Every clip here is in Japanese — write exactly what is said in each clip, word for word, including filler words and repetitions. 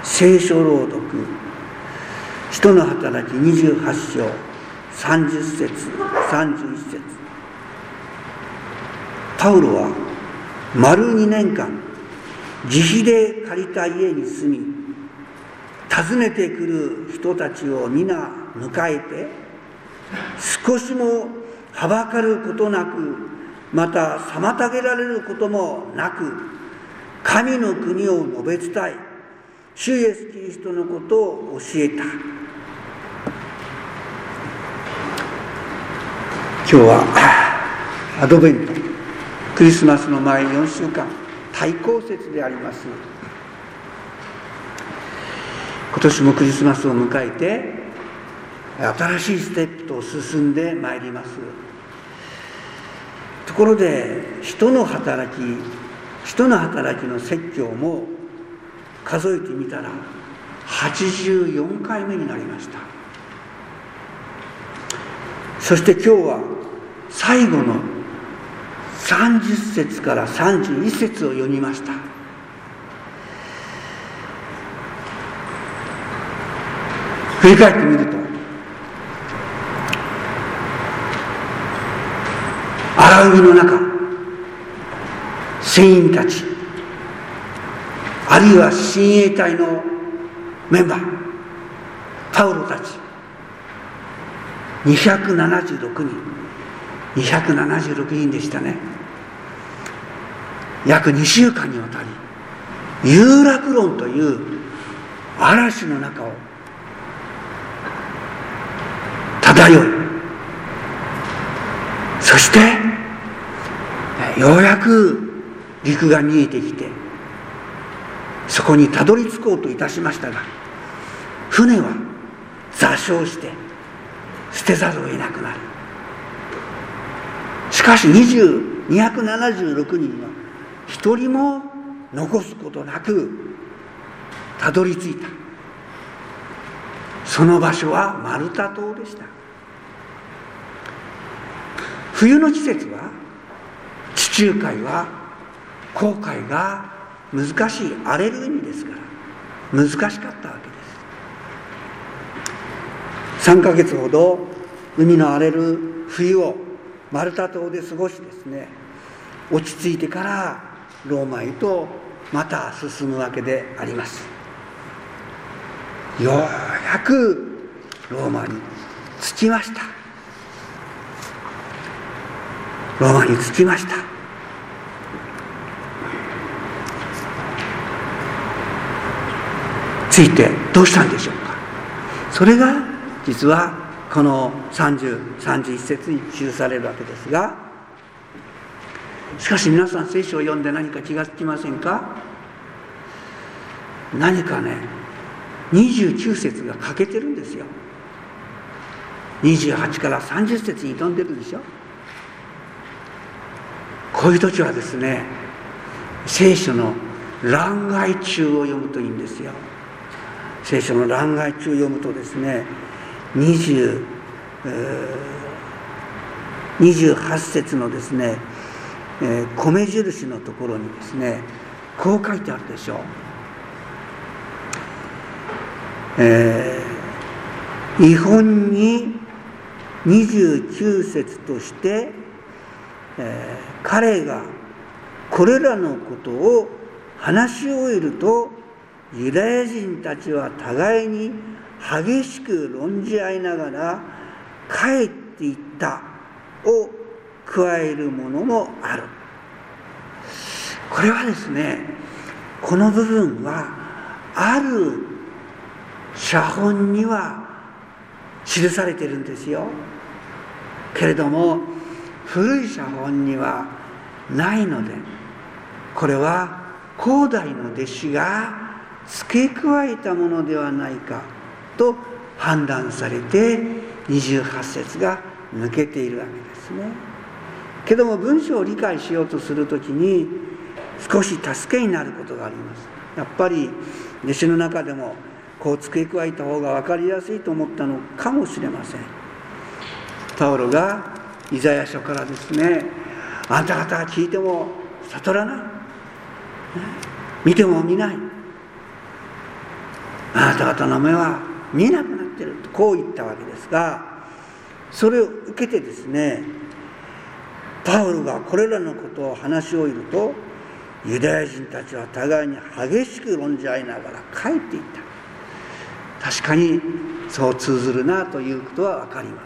聖書朗読、使徒の働きにじゅうはち章さんじゅっ節さんじゅういち節。パウロは丸にねんかん自費で借りた家に住み、訪ねてくる人たちを皆迎えて、少しもはばかることなく、また妨げられることもなく、神の国を述べ伝え、主イエスキリストのことを教えた。今日はアドベント、クリスマスの前よんしゅうかん、対抗節であります。今年もクリスマスを迎えて、新しいステップと進んでまいります。ところで、人の働き、人の働きの説教も数えてみたらはちじゅうよんかいめになりました。そして今日は最後のさんじゅっ節からさんじゅういち節を読みました。振り返ってみると、荒海の中、船員たち、あるいは親衛隊のメンバー、パウロたちにひゃくななじゅうろくにん、にひゃくななじゅうろくにんでしたね。約にしゅうかんにわたり、有楽論という嵐の中を漂い、そしてようやく陸が見えてきて、そこにたどり着こうといたしましたが、船は座礁して捨てざるを得なくなる。しかしにひゃくななじゅうろくにんは一人も残すことなくたどり着いた。その場所はマルタ島でした。冬の季節は、地中海は航海が難しい荒れる海ですから難しかったわけです。さんかげつほど海の荒れる冬をマルタ島で過ごしですね、落ち着いてからローマへとまた進むわけであります。ようやくローマに着きました。ローマに着きました。着いてどうしたんでしょうか。それが実はこのさんじゅう、さんじゅういち節に記されるわけですが、しかし皆さん聖書を読んで何か気がつきませんか。何かね、にじゅうきゅう節が欠けてるんですよ。にじゅうはちからさんじゅっ節に飛んでるでしょ。こういう時はですね、聖書の欄外中を読むといいんですよ。聖書の欄外中を読むとですね、にじゅう、えー、にじゅうはち節のですね、えー、米印のところにですね、こう書いてあるでしょう。えー、異本ににじゅうきゅう節として、えー、彼がこれらのことを話し終えると、ユダヤ人たちは互いに激しく論じ合いながら帰っていったを加えるものもある。これはですね、この部分はある写本には記されているんですよ。けれども古い写本にはないので、これは後代の弟子が付け加えたものではないかと判断されて、にじゅうはち節が抜けているわけですね。けども文章を理解しようとするときに少し助けになることがあります。やっぱり弟子の中でもこう付け加えた方が分かりやすいと思ったのかもしれません。パウロがイザヤ書からですね、あんた方が聞いても悟らない、見ても見ない、 あなた方の目は見えなくなっているとこう言ったわけですが、それを受けてですね、パウロがこれらのことを話し終えると、ユダヤ人たちは互いに激しく論じ合いながら帰っていった。確かにそう通ずるなということは分かります。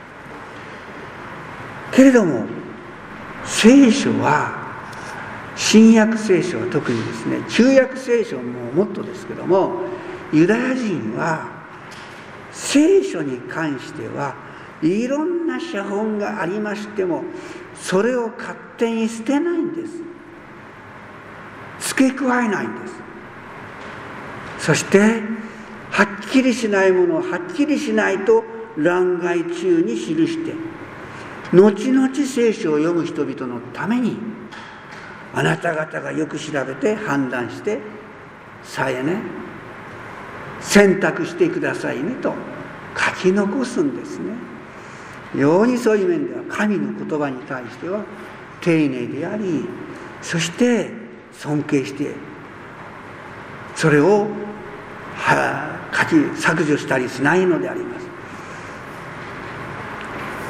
けれども聖書は、新約聖書は特にですね、旧約聖書ももっとですけども、ユダヤ人は聖書に関してはいろんな写本がありましても、それを勝手に捨てないんです。付け加えないんです。そしてはっきりしないものをはっきりしないと欄外中に記して、後々聖書を読む人々のために、あなた方がよく調べて判断してさえね、選択してくださいねと書き残すんですね。ようにそういう面では神の言葉に対しては丁寧であり、そして尊敬してそれを書き削除したりしないのであります。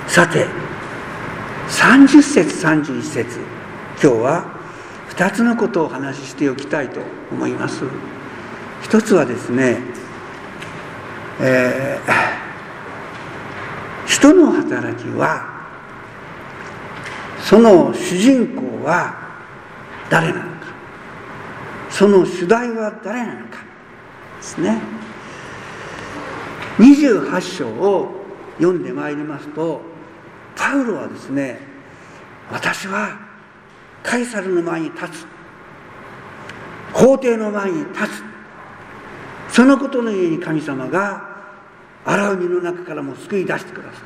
さてさんじゅっ節さんじゅういち節、今日はふたつのことをお話ししておきたいと思います。一つはですね、えー、人の働きは、その主人公は誰なのか、その主題は誰なのかですね。にじゅうはち章を読んでまいりますと、パウロはですね、私はカイサルの前に立つ、皇帝の前に立つ、そのことのゆえに神様が荒海の中からも救い出してくださった。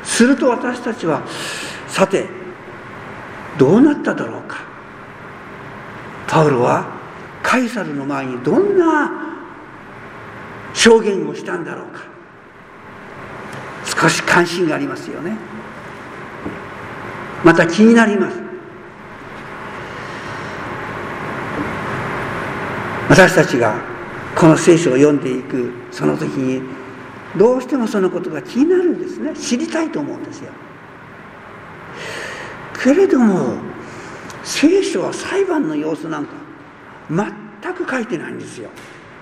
すると私たちは、さてどうなっただろうか。パウロはカイサルの前にどんな証言をしたんだろうか。少し関心がありますよね。また気になります。私たちがこの聖書を読んでいくその時に、どうしてもそのことが気になるんですね。知りたいと思うんですよ。けれども聖書は裁判の様子なんか全く書いてないんですよ。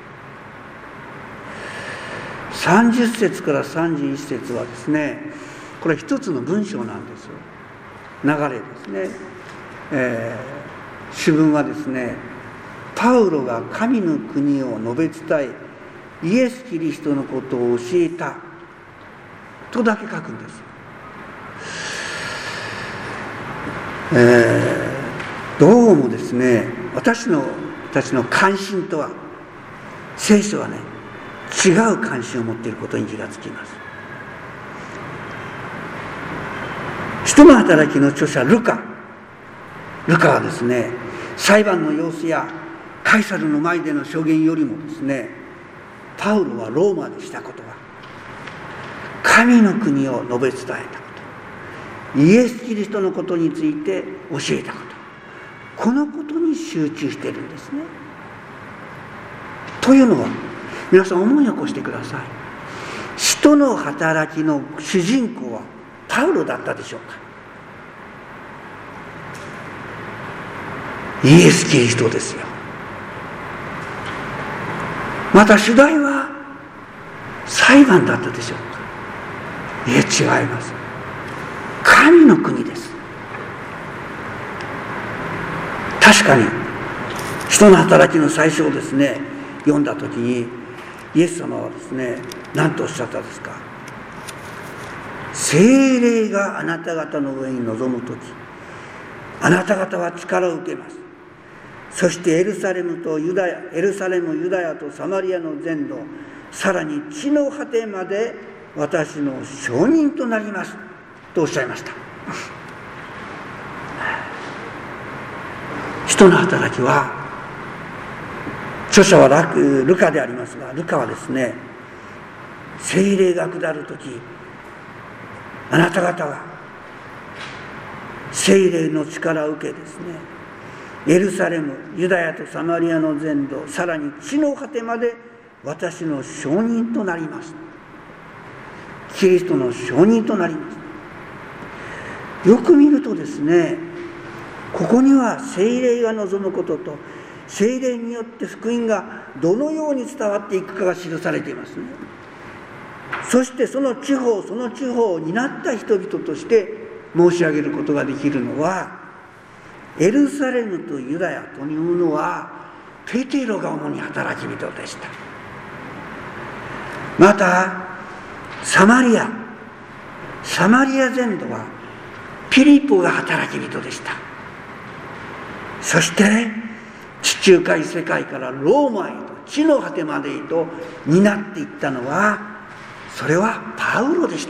さんじゅっ節からさんじゅういち節はですね、これ一つの文章なんですよ。流れですね。えー、主文はですね、パウロが神の国を述べ伝え、イエス・キリストのことを教えたとだけ書くんです。えー、どうもですね、私のたちの関心とは、聖書はね、違う関心を持っていることに気がつきます。人の働きの著者ルカルカはですね、裁判の様子やカイサルの前での証言よりもですね、パウロはローマでしたことは、神の国を述べ伝えたこと、イエス・キリストのことについて教えたこと、このことに集中しているんですね。というのは、皆さん思い起こしてください。使徒の働きの主人公はパウロだったでしょうか。イエス・キリストですよ。また主題は裁判だったでしょうか。いえ、違います。神の国です。確かに使徒の働きの最初をですね、読んだときにイエス様はですね、何とおっしゃったですか。聖霊があなた方の上に臨むとき、あなた方は力を受けます。そしてエルサレムとユダヤ、エルサレム、ユダヤとサマリアの全土、さらに地の果てまで私の証人となりますとおっしゃいました。使徒の働きは、著者はルカでありますが、ルカはですね、聖霊が下るとき、あなた方は聖霊の力を受けですね、 エルサレム、ユダヤとサマリアの全土、さらに地の果てまで私の証人となります。キリストの証人となります。よく見るとですね、ここには聖霊が望むことと、聖霊によって福音がどのように伝わっていくかが記されていますね。そしてその地方その地方を担った人々として申し上げることができるのは、エルサレムとユダヤというのはペテロが主に働き人でした。またサマリアサマリア全土はピリポが働き人でした。そして地中海世界からローマへと、地の果てまでへと担っていったのは、それはパウロでした。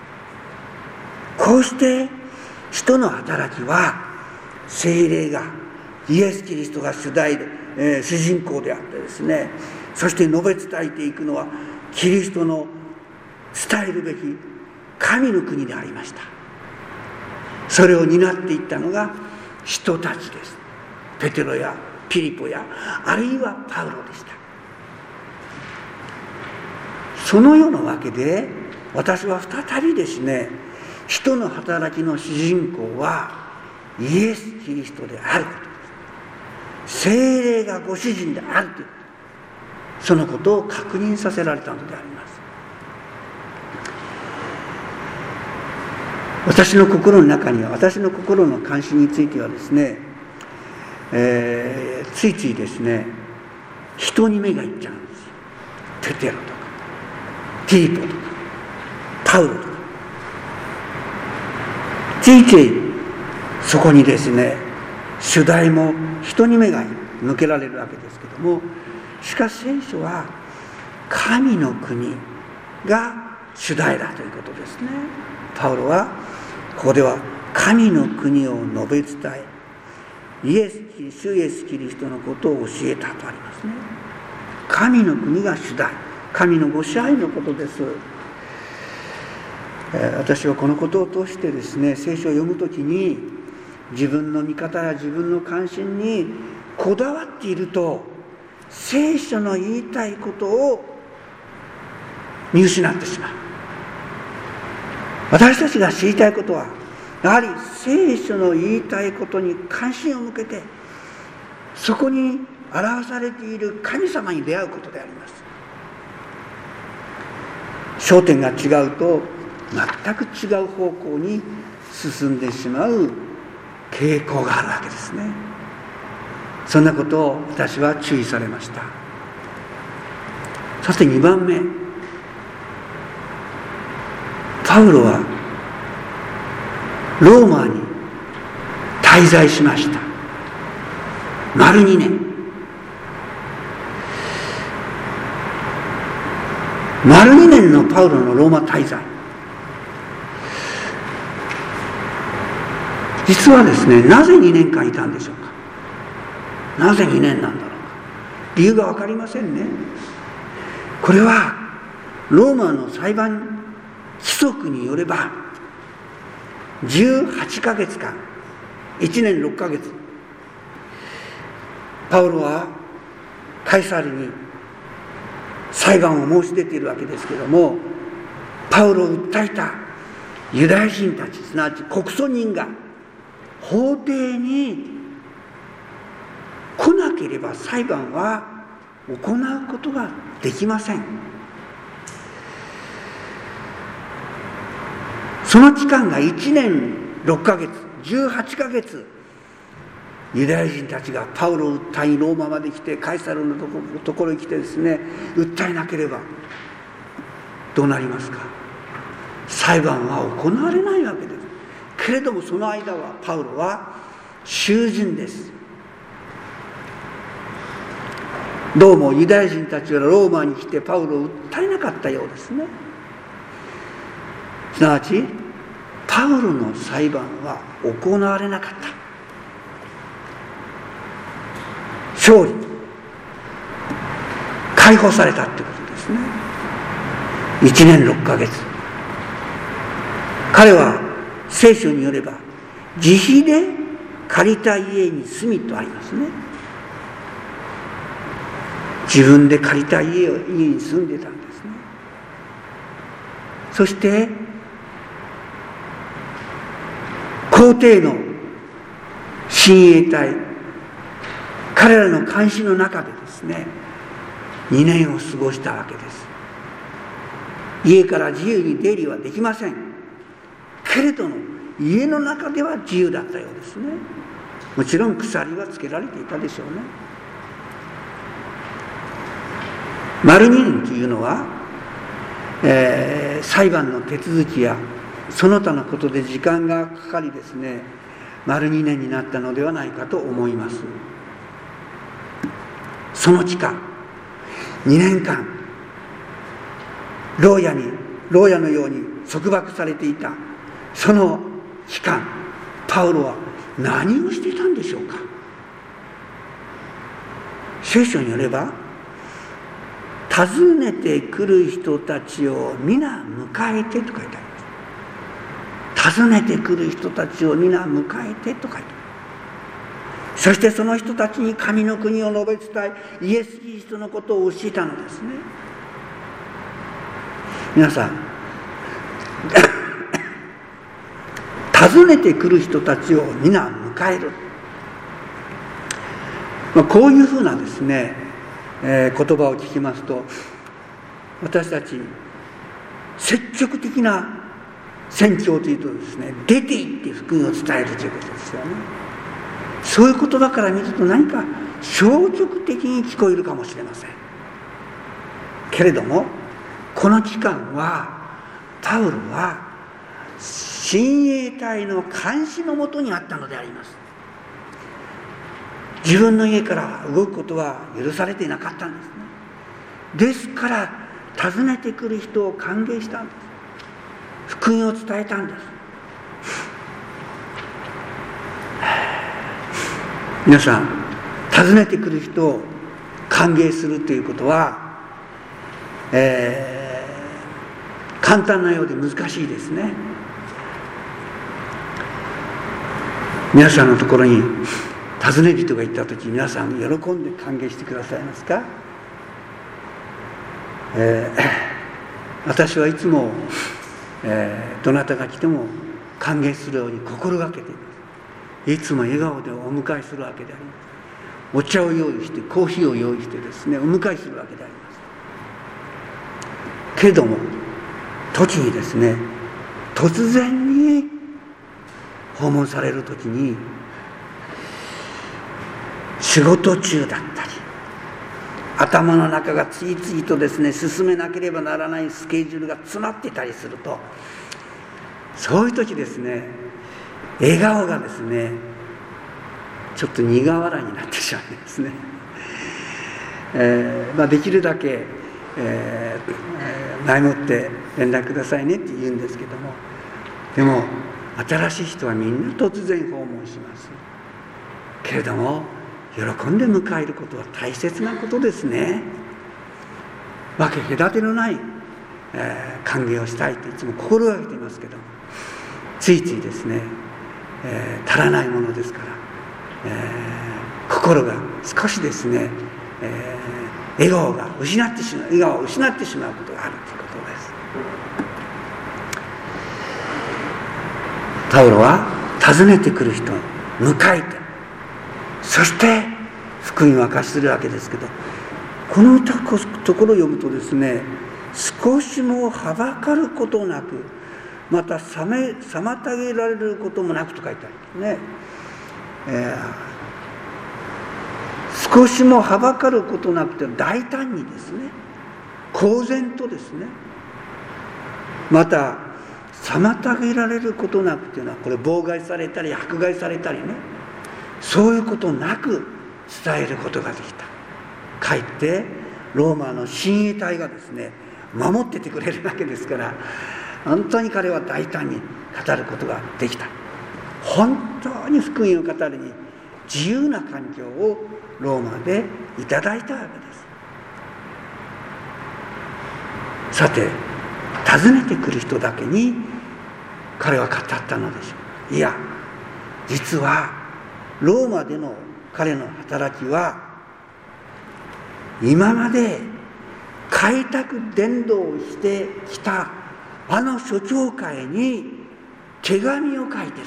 こうして使徒の働きは、聖霊がイエス・キリストが主題で、えー、主人公であってですね、そして述べ伝えていくのはキリストの伝えるべき神の国でありました。それを担っていったのが人たちです。ペテロやピリポや、あるいはパウロでした。そのようなわけで、私は再びですね、人の働きの主人公はイエス・キリストであることです。聖霊がご主人であるということ、そのことを確認させられたのであります。私の心の中には、私の心の関心についてはですね、えー、ついついですね、人に目がいっちゃうんですよ。ペテロとかピリポとかパウロとか、ついついそこにですね、主題も人に目が向けられるわけですけども、しかし聖書は神の国が主題だということですね。パウロはここでは神の国を述べ伝え、イエス主イエスキリストのことを教えたとありますね。神の国が主題、神のご支配のことです。私はこのことを通してですね、聖書を読むときに自分の見方や自分の関心にこだわっていると、聖書の言いたいことを見失ってしまう。私たちが知りたいことは、やはり聖書の言いたいことに関心を向けて、そこに表されている神様に出会うことであります。焦点が違うと全く違う方向に進んでしまう傾向があるわけですね。そんなことを私は注意されました。そしてにばんめ、パウロはローマに滞在しました。丸にねん。丸にねんのパウロのローマ滞在。実はですね、なぜにねんかんいたんでしょうか。なぜにねんなんだろうか。理由が分かりませんね。これはローマの裁判規則によればじゅうはちかげつかん、いちねんろっかげつ、パウロはカイサルに裁判を申し出ているわけですけれども、パウロを訴えたユダヤ人たち、すなわち告訴人が法廷に来なければ裁判は行うことができません。その期間がいちねんろっかげつ、じゅうはちかげつ、ユダヤ人たちがパウロを訴えローマまで来て、カイサルのところに来てですね、訴えなければどうなりますか。裁判は行われないわけです。けれどもその間はパウロは囚人です。どうもユダヤ人たちはローマに来てパウロを訴えなかったようですね。すなわちパウロの裁判は行われなかった。勝利、解放されたってことですね。いちねんろっかげつ、彼は聖書によれば自費で借りた家に住みとありますね。自分で借りた家を家に住んでたんですね。そして皇帝の親衛隊、彼らの監視の中でですね、にねんを過ごしたわけです。家から自由に出入りはできませんけれども、家の中では自由だったようですね。もちろん鎖はつけられていたでしょうね。丸にねんというのは、えー、裁判の手続きやその他のことで時間がかかりですね、丸にねんになったのではないかと思います。その期間、にねんかん牢屋に牢屋のように束縛されていたその期間、パウロは何をしていたんでしょうか。聖書によれば、訪ねてくる人たちを皆迎えてと書いてあります。訪ねてくる人たちを皆迎えてと書いてあります。そしてその人たちに神の国を述べ伝え、イエス・キリストのことを教えたのですね。皆さん、訪ねてくる人たちを皆迎える、まあ、こういうふうなですね、えー、言葉を聞きますと、私たち積極的な宣教というとですね、出て行って福音を伝えるということですよね。そういう言葉から見ると何か消極的に聞こえるかもしれませんけれども、この期間はパウロは親衛隊の監視のもとにあったのであります。自分の家から動くことは許されていなかったんですね。ですから訪ねてくる人を歓迎したんです。福音を伝えたんです。皆さん、訪ねてくる人を歓迎するということは、えー、簡単なようで難しいですね。皆さんのところに訪ね人が行ったとき、皆さん喜んで歓迎してくださいますか？えー、私はいつも、えー、どなたが来ても歓迎するように心がけています。いつも笑顔でお迎えするわけであります。お茶を用意して、コーヒーを用意してですね、お迎えするわけであります。けれども時にですね、突然に訪問される時に、仕事中だったり、頭の中がついついとですね、進めなければならないスケジュールが詰まってたりすると、そういう時ですね、笑顔がですね、ちょっと苦笑いになってしまうんですね。えーまあ、できるだけ、えー、前もって連絡くださいねって言うんですけども、でも新しい人はみんな突然訪問します。けれども喜んで迎えることは大切なことですね。分け隔てのない、えー、歓迎をしたいといつも心がけていますけども、ついついですね、えー、足らないものですから、えー、心が少しですね、えー、笑顔が失ってしまう笑顔を失ってしまうことがあるということです。パウロは訪ねてくる人を迎えて、そして福音を明かしするわけですけど、このところを読むとですね、少しもはばかることなく、また妨げられることもなくと書いてあるんですね。えー、少しもはばかることなくて大胆にですね、公然とですね、また妨げられることなくというのは、これ妨害されたり迫害されたりね、そういうことなく伝えることができた。かえってローマの親衛隊がですね、守っててくれるわけですから、本当に彼は大胆に語ることができた。本当に福音を語るに自由な環境をローマでいただいたわけです。さて、訪ねてくる人だけに彼は語ったのでしょう。いや、実はローマでの彼の働きは、今まで開拓伝道をしてきたあの諸教会に手紙を書いてるんです。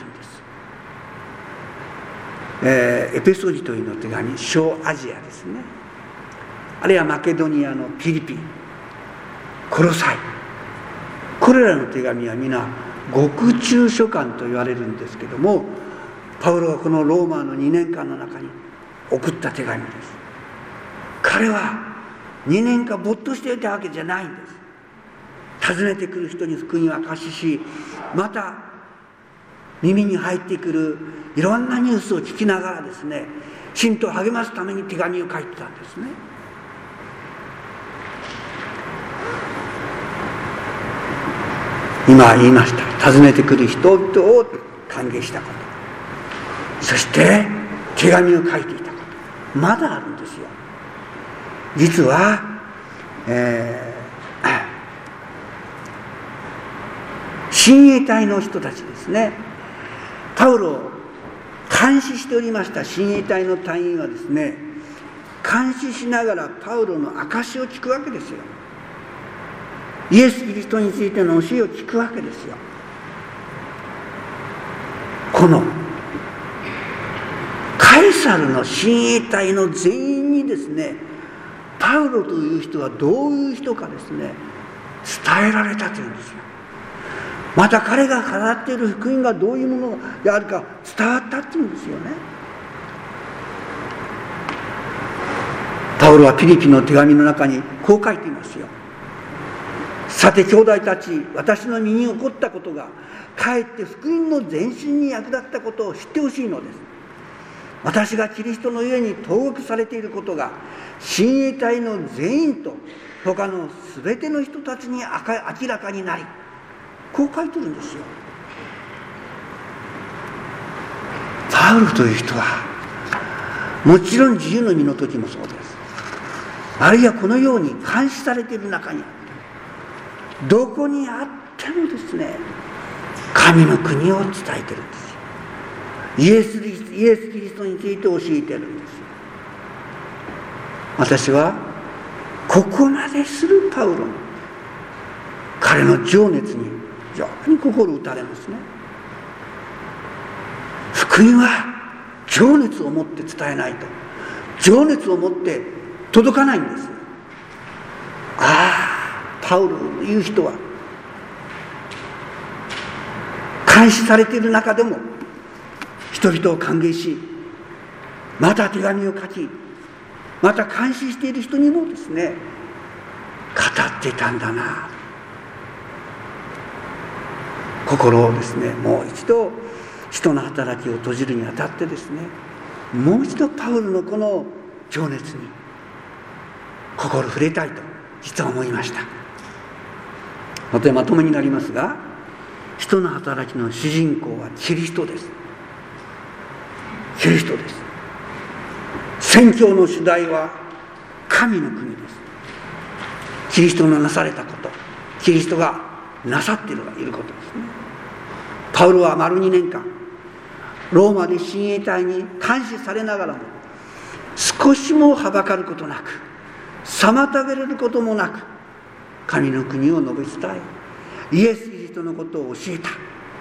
えー、エペソ人への手紙、小アジアですね。あるいはマケドニアのフィリピン、コロサイ、これらの手紙は皆獄中書簡と言われるんですけども、パウロはこのローマのにねんかんの中に送った手紙です。彼はにねんかん没頭していたわけじゃないんです。訪ねてくる人に福音を明かしし、また耳に入ってくるいろんなニュースを聞きながらですね、信徒を励ますために手紙を書いてたんですね。今言いました。訪ねてくる人々を歓迎したこと、そして手紙を書いていたこと、まだあるんですよ。実は、えー、親衛隊の人たちですね、パウロを監視しておりました親衛隊の隊員はですね、監視しながらパウロの証を聞くわけですよ。イエス・キリストについての教えを聞くわけですよ。このカエサルの親衛隊の全員にですね、パウロという人はどういう人かですね、伝えられたというんですよ。また彼が語っている福音がどういうものであるか伝わったっていうんですよね。パウロはピリピの手紙の中にこう書いていますよ。さて兄弟たち、私の身に起こったことがかえって福音の前進に役立ったことを知ってほしいのです。私がキリストの家に投獄されていることが親衛隊の全員と他のすべての人たちに明らかになり、こう書いてるんですよ。パウロという人はもちろん自由の身の時もそうです。あるいはこのように監視されている中にどこにあってもですね、神の国を伝えてるんですよ。イエス・イエス・キリストについて教えてるんですよ。私はここまでするパウロ、彼の情熱に非常に心打たれますね。福音は情熱を持って伝えないと、情熱を持って届かないんです。ああ、パウロという人は監視されている中でも人々を歓迎し、また手紙を書き、また監視している人にもですね、語っていたんだな、心をですね、もう一度使徒の働きを閉じるにあたってですね、もう一度パウロのこの情熱に心触れたいと実は思いました。まとめまとめになりますが、使徒の働きの主人公はキリストです。キリストです。宣教の主題は神の国です。キリストのなされたこと、キリストがなさっていることですね。パウロは丸にねんかんローマで親衛隊に監視されながらも少しもはばかることなく、妨げることもなく神の国を述べ伝え、イエス・キリストのことを教えた。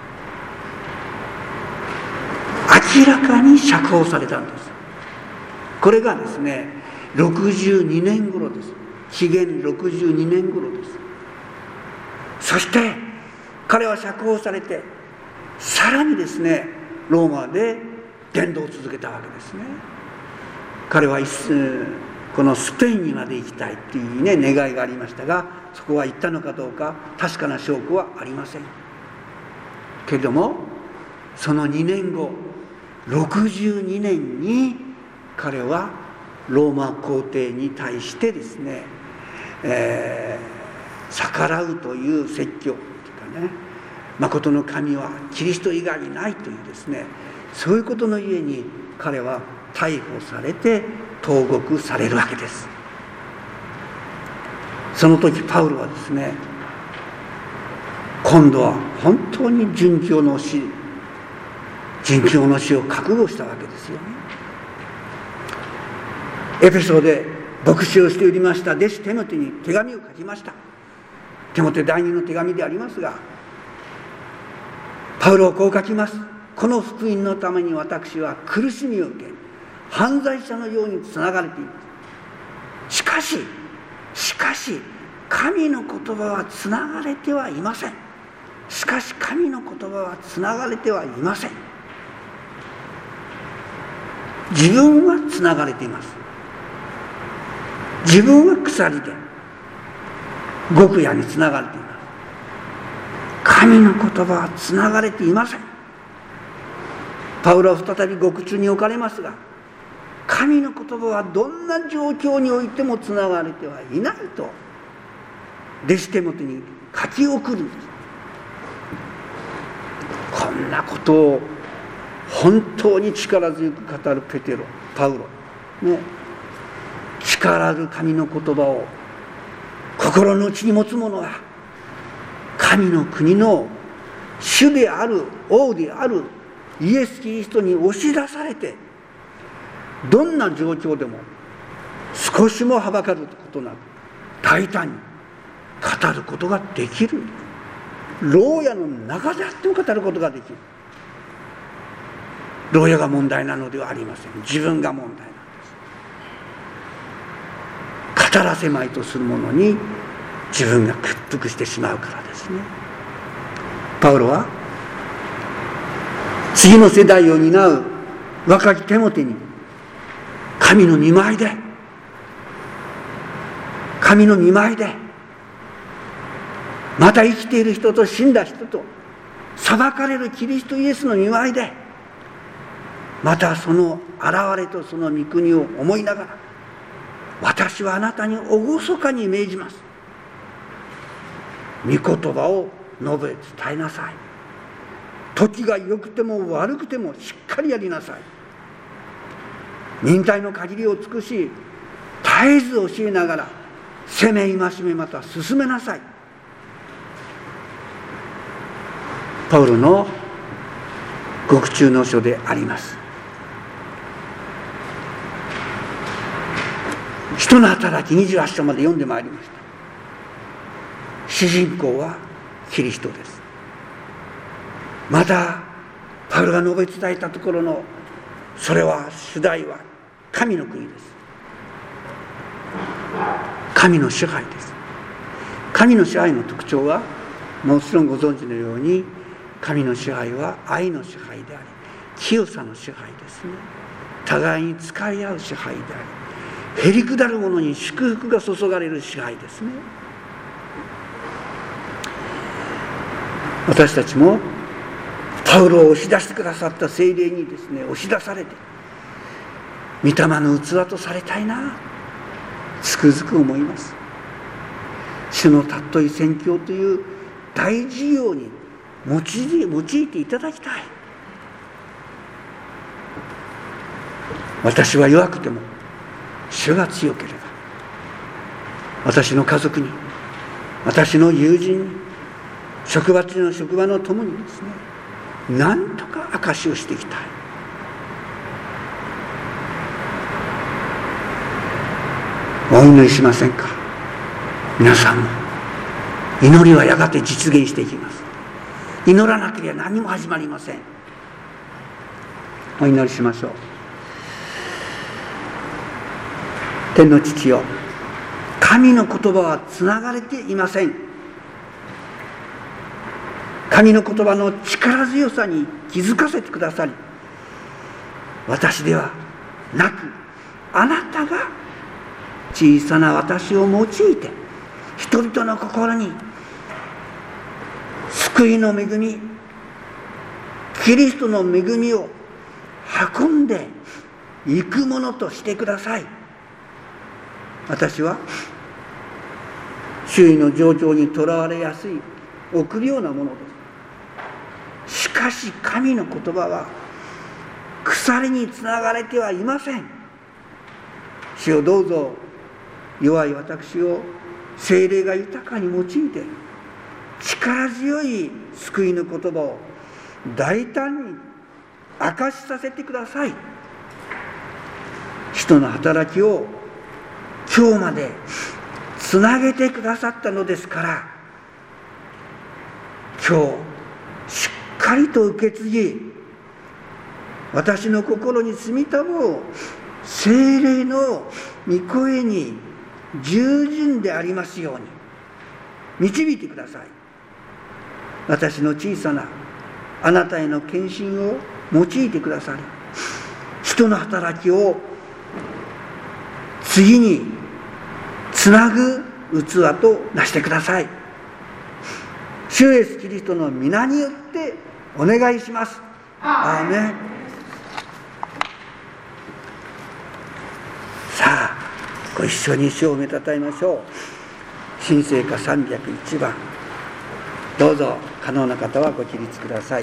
明らかに釈放されたんです。これがですね、ろくじゅうにねん頃です。紀元ろくじゅうにねん頃です。そして彼は釈放されて、さらにですね、ローマで伝道を続けたわけですね。彼はこのスペインにまで行きたいっていうね、願いがありましたが、そこは行ったのかどうか確かな証拠はありませんけれども、そのにねんご、ろくじゅうにねんに彼はローマ皇帝に対してですね、えー、逆らうという説教というかね、誠の神はキリスト以外にないというですね、そういうことのゆえに彼は逮捕されて投獄されるわけです。その時パウロはですね、今度は本当に殉教の死、 殉教の死を覚悟したわけですよね。エペソで牧師をしておりました弟子テモテに手紙を書きました。テモテ第二の手紙でありますが、パウロはこう書きます。この福音のために私は苦しみを受け、犯罪者のようにつながれています。しかししかし神の言葉はつながれてはいません。しかし神の言葉はつながれてはいません。自分はつながれています。自分は鎖で極夜につながれています。神の言葉はつながれていません。パウロは再び獄中に置かれますが、神の言葉はどんな状況においてもつながれてはいないと弟子テモテに書き送るんです。こんなことを本当に力強く語るペテロ、パウロ、ね、力ある神の言葉を心の内に持つ者は神の国の主である王であるイエス・キリストに押し出されて、どんな状況でも少しもはばかることなく大胆に語ることができる。牢屋の中であっても語ることができる。牢屋が問題なのではありません。自分が問題なんです。語らせまいとする者に自分が屈服してしまうからですね。パウロは次の世代を担う若きテモテに神の御前で神の御前でまた生きている人と死んだ人と裁かれるキリストイエスの御前で、またその現れとその御国を思いながら、私はあなたに厳かに命じます。御言葉を述べ伝えなさい。時が良くても悪くてもしっかりやりなさい。忍耐の限りを尽くし、絶えず教えながら責め戒めまた進めなさい。パウロの獄中の書であります。使徒の働きにじゅうはち章まで読んでまいりました。主人公はキリストです。またパウロが述べ伝えたところのそれは主題は神の国です。神の支配です。神の支配の特徴はもちろんご存知のように、神の支配は愛の支配であり、清さの支配ですね。互いに使い合う支配であり、へりくだる者に祝福が注がれる支配ですね。私たちもパウロを押し出してくださった聖霊にですね、押し出されて御霊の器とされたいな、つくづく思います。主の尊い宣教という大事業に用い用いていただきたい。私は弱くても主が強ければ、私の家族に、私の友人に、職場の職場の友にですね、何とか証しをしていきたい。お祈りしませんか。皆さんも祈りはやがて実現していきます。祈らなければ何も始まりません。お祈りしましょう。天の父よ、神の言葉はつながれていません。神の言葉の力強さに気づかせてくださり、私ではなくあなたが小さな私を用いて人々の心に救いの恵み、キリストの恵みを運んでいくものとしてください。私は周囲の状況にとらわれやすい臆病なものです。しかし神の言葉は鎖につながれてはいません。主よ、どうぞ弱い私を聖霊が豊かに用いて、力強い救いの言葉を大胆に明かしさせてください。使徒の働きを今日までつなげてくださったのですから、今日しっかりと受け継ぎ、私の心に住みたぶ聖霊の御声に従順でありますように導いてください。私の小さなあなたへの献身を用いてくださり、人の働きを次につなぐ器となしてください。主イエスキリストの皆によってお願いします。アーメン。さあ、ご一緒に主をめたたえましょう。新聖歌さんびゃくいちばん、どうぞ可能な方はご起立ください。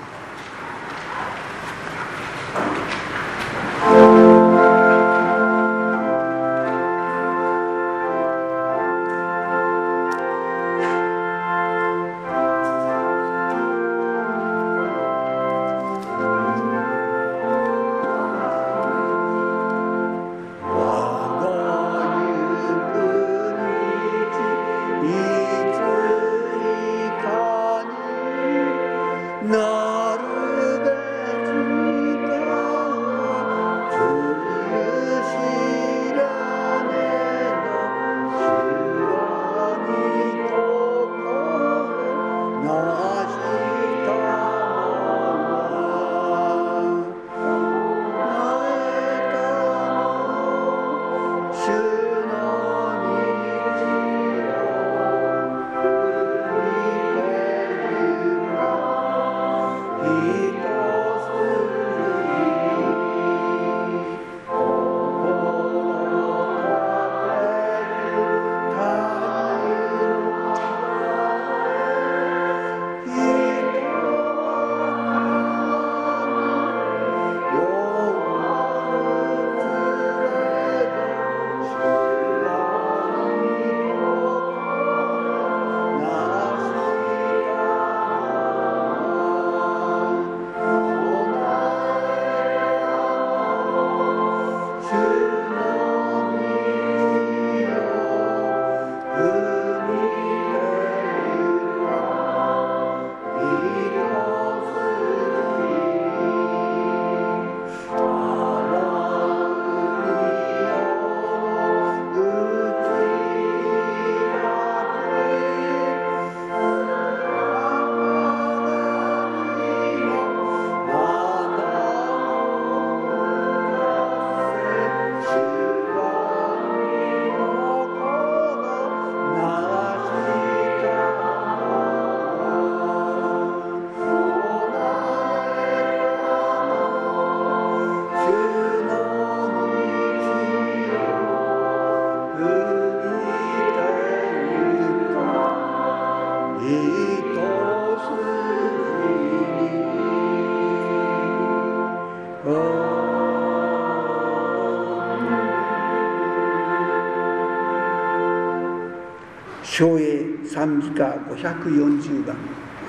唱詠賛美歌ごひゃくよんじゅうばん。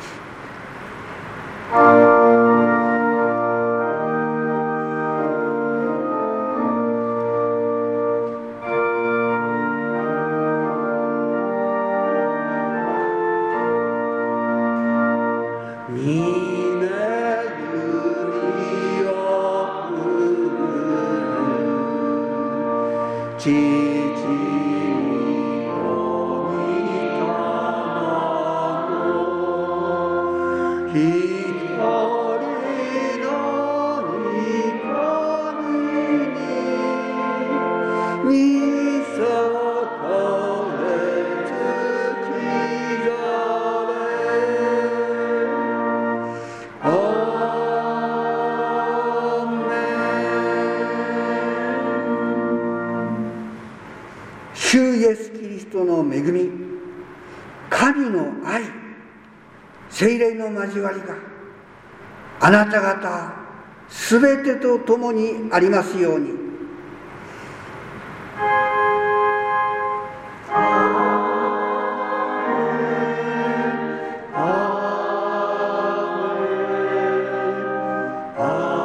主イエスキリストの恵み、神の愛、聖霊の交わりがあなた方すべてと共にありますように。 アーメン。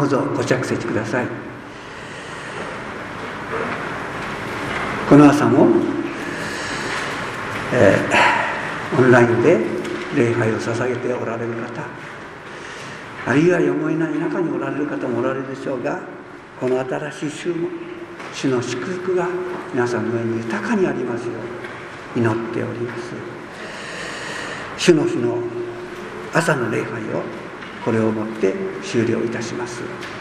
どうぞご着席ください。この朝も、えー、オンラインで礼拝を捧げておられる方、あるいはよもいない中におられる方もおられるでしょうが、この新しい週も主の祝福が皆さんの上に豊かにありますよう祈っております。主の日の朝の礼拝をこれをもって終了いたします。